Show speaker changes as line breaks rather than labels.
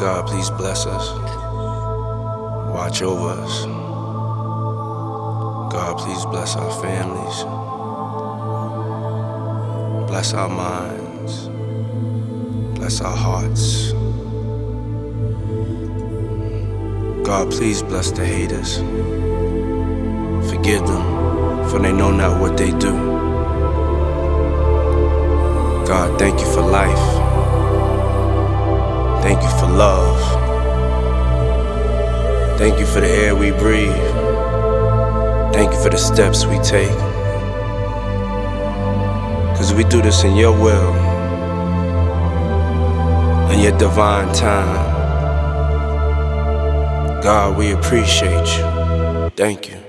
God, please bless us. Watch over us. God, please bless our families. Bless our minds. Bless our hearts. God, please bless the haters. Forgive them, for they know not what they do. God, thank you for life. Thank you for love. Thank you for the air we breathe. Thank you for the steps we take. 'Cause we do this in your will, in your divine time. God, we appreciate you. Thank you.